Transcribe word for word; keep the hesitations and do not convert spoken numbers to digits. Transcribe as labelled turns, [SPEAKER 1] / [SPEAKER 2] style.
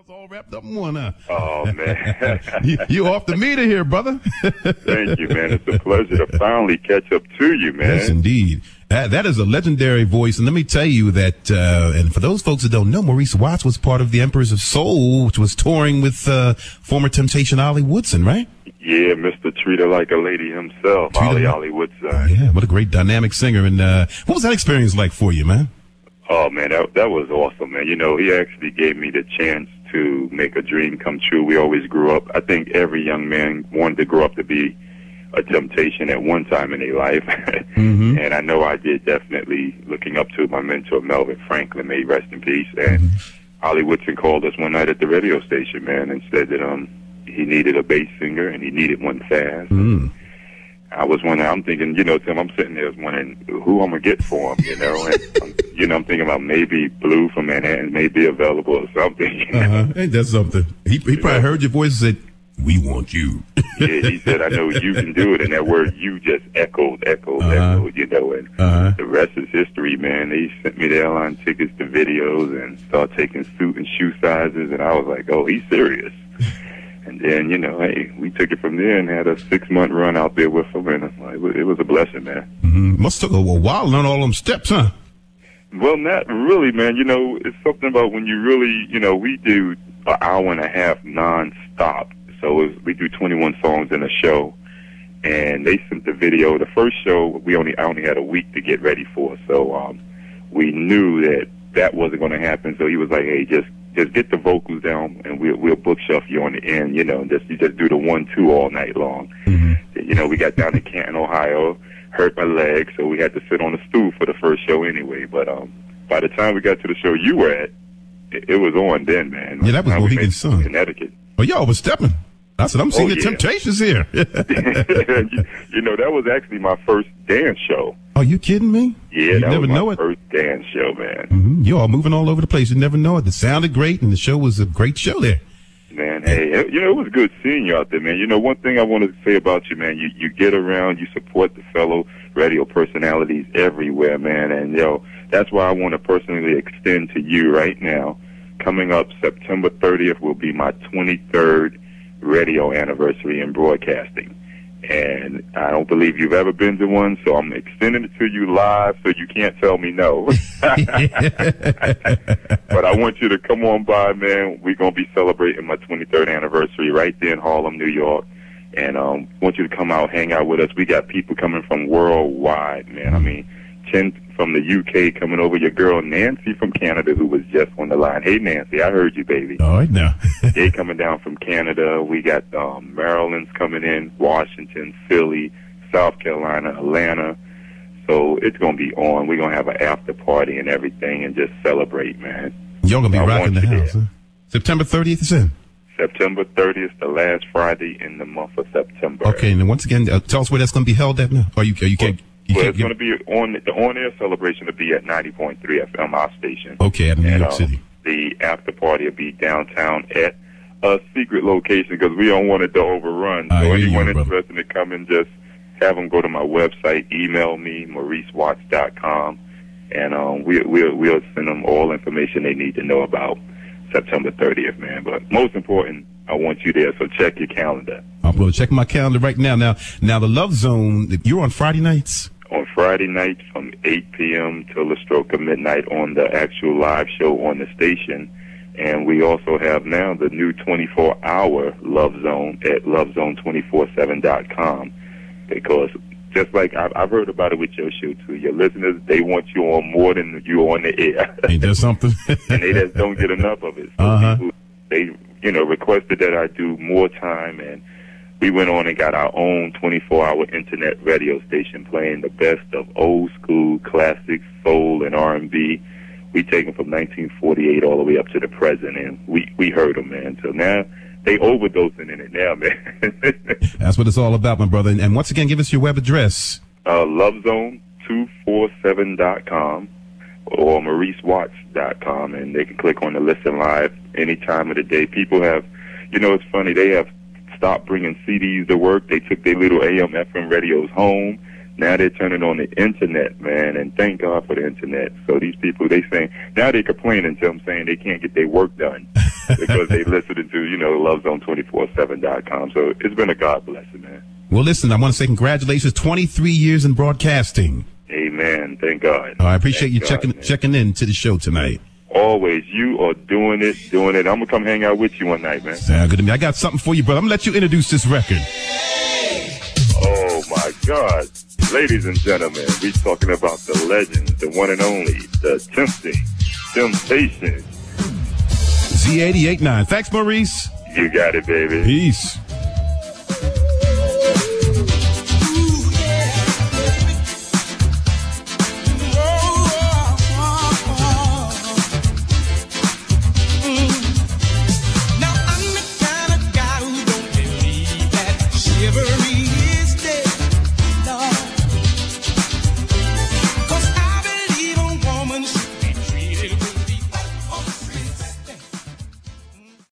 [SPEAKER 1] all wrapped up in one, huh?
[SPEAKER 2] Oh, man.
[SPEAKER 1] you, you off the meter here, brother.
[SPEAKER 2] Thank you, man. It's a pleasure to finally catch up to you, man.
[SPEAKER 1] Yes, indeed. That, that is a legendary voice. And let me tell you that, uh, and for those folks that don't know, Maurice Watts was part of the Emperors of Soul, which was touring with uh, former Temptation Ollie Woodson, right?
[SPEAKER 2] Yeah, Mister Treat Her Like a Lady himself,
[SPEAKER 1] Treat
[SPEAKER 2] Ollie
[SPEAKER 1] her-
[SPEAKER 2] Ollie Woodson.
[SPEAKER 1] Uh, yeah, what a great dynamic singer. And uh, what was that experience like for you, man?
[SPEAKER 2] Oh, man, that, that was awesome, man. You know, he actually gave me the chance to make a dream come true. We always grew up. I think every young man wanted to grow up to be a Temptation at one time in their life. Mm-hmm. And I know I did, definitely, looking up to my mentor, Melvin Franklin, may he rest in peace. And mm-hmm. Ollie Woodson called us one night at the radio station, man, and said that um he needed a bass singer and he needed one fast. Mm. I was wondering, I'm thinking, you know, Tim, I'm sitting there wondering who I'm going to get for him, you know. And, I'm, you know, I'm thinking about maybe Blue from Manhattan may be available or something. You know?
[SPEAKER 1] Uh-huh. Ain't that something? He, he probably heard your voice and said, we want you.
[SPEAKER 2] Yeah, he said, I know you can do it. And that word you just echoed, echoed, uh-huh. echoed, you know. And uh-huh. the rest is history, man. They sent me the airline tickets to videos and started taking suit and shoe sizes. And I was like, oh, he's serious. And then, you know, hey, we took it from there and had a six-month run out there with him, and it was a blessing, man.
[SPEAKER 1] Mm-hmm. Must have took a while to learn all them steps, huh?
[SPEAKER 2] Well, not really, man. You know, it's something about when you really, you know, we do an hour and a half non-stop. So it was, we do twenty-one songs in a show, and they sent the video. The first show, we only I only had a week to get ready for, so um, we knew that that wasn't going to happen. So he was like, hey, just Just get the vocals down, and we'll we'll bookshelf you on the end. You know, just you just do the one two all night long. Mm-hmm. You know, we got down to Canton, Ohio, hurt my leg, so we had to sit on a stool for the first show anyway. But um, by the time we got to the show you were at, it, it was on then, man.
[SPEAKER 1] Yeah, that was Mohegan Sun,
[SPEAKER 2] Connecticut.
[SPEAKER 1] Oh, y'all was stepping. I said, I'm seeing
[SPEAKER 2] oh,
[SPEAKER 1] the
[SPEAKER 2] yeah.
[SPEAKER 1] Temptations here.
[SPEAKER 2] you, you know, that was actually my first dance show.
[SPEAKER 1] Are you kidding me?
[SPEAKER 2] Yeah,
[SPEAKER 1] you
[SPEAKER 2] that
[SPEAKER 1] never
[SPEAKER 2] was my
[SPEAKER 1] know it.
[SPEAKER 2] first dance show, man.
[SPEAKER 1] Mm-hmm. You all moving all over the place. You never know it. It sounded great, and the show was a great show there.
[SPEAKER 2] Man, hey, you know, it was good seeing you out there, man. You know, one thing I wanted to say about you, man, you, you get around, you support the fellow radio personalities everywhere, man, and, you know, that's why I want to personally extend to you right now. Coming up September thirtieth will be my twenty-third radio anniversary in broadcasting. And I don't believe you've ever been to one, so I'm extending it to you live so you can't tell me no. But I want you to come on by, man. We're going to be celebrating my twenty-third anniversary right there in Harlem, New York. And um, I want you to come out, hang out with us. We got people coming from worldwide, man. I mean, Chen from the U K coming over, your girl Nancy from Canada, who was just on the line. Hey, Nancy, I heard you, baby.
[SPEAKER 1] All right, now.
[SPEAKER 2] They coming down from Canada. We got um, Maryland's coming in, Washington, Philly, South Carolina, Atlanta. So it's going to be on. We're going to have an after party and everything and just celebrate, man.
[SPEAKER 1] Y'all going to be
[SPEAKER 2] I
[SPEAKER 1] rocking the house, huh? September thirtieth is in?
[SPEAKER 2] September thirtieth, the last Friday in the month of September.
[SPEAKER 1] Okay, and then once again, uh, tell us where that's going to be held at now. Or you, you can't... You
[SPEAKER 2] well,
[SPEAKER 1] can't
[SPEAKER 2] it's going to be on the on-air celebration will be at ninety point three F M, our station.
[SPEAKER 1] Okay, at New
[SPEAKER 2] and,
[SPEAKER 1] York
[SPEAKER 2] um,
[SPEAKER 1] City.
[SPEAKER 2] The after party will be downtown at a secret location because we don't want it to overrun.
[SPEAKER 1] I
[SPEAKER 2] So
[SPEAKER 1] hear
[SPEAKER 2] anyone
[SPEAKER 1] you, brother.
[SPEAKER 2] interested in coming, just have them go to my website, email me, maurice watts dot com, and um, we, we'll, we'll send them all information they need to know about September thirtieth, man. But most important, I want you there, so check your calendar.
[SPEAKER 1] I'm going to check my calendar right now. Now, now the Love Zone, you're on Friday nights?
[SPEAKER 2] On Friday nights from eight p.m. till the stroke of midnight on the actual live show on the station. And we also have now the new twenty-four hour Love Zone at love zone two four seven dot com. Because just like I've, I've heard about it with your show, too, your listeners, they want you on more than you on the air.
[SPEAKER 1] Ain't that something?
[SPEAKER 2] And they just don't get enough of it. So
[SPEAKER 1] uh-huh.
[SPEAKER 2] people, they, you know, requested that I do more time, and we went on and got our own twenty-four hour internet radio station playing the best of old school classics, soul, and R and B. We take them from nineteen forty-eight all the way up to the present, and we, we heard them, man. So now they overdosing in it now, man.
[SPEAKER 1] That's what it's all about, my brother. And once again, give us your web address.
[SPEAKER 2] Uh, love zone two four seven dot com or maurice watts dot com, and they can click on the listen live any time of the day. People have, you know, it's funny, they have stopped bringing C Ds to work. They took their little A M F M radios home. Now they're turning on the internet, man, and thank God for the internet. So these people, they saying, now they complaining to them saying they can't get their work done. because they listening to, you know, love zone two four seven dot com. So it's been a God blessing, man.
[SPEAKER 1] Well, listen, I want to say congratulations, twenty-three years in broadcasting.
[SPEAKER 2] Amen. Thank God.
[SPEAKER 1] Oh, I appreciate
[SPEAKER 2] Thank
[SPEAKER 1] you
[SPEAKER 2] God,
[SPEAKER 1] checking
[SPEAKER 2] man.
[SPEAKER 1] checking in to the show tonight.
[SPEAKER 2] Always. You are doing it, doing it. I'm going to come hang out with you one night, man.
[SPEAKER 1] Sound good to me. I got something for you, brother. I'm going to let you introduce this record.
[SPEAKER 2] Oh, my God. Ladies and gentlemen, we talking about the legend, the one and only, the Tempting Temptations.
[SPEAKER 1] Z eighty-eight point nine. Thanks, Maurice.
[SPEAKER 2] You got it, baby.
[SPEAKER 1] Peace.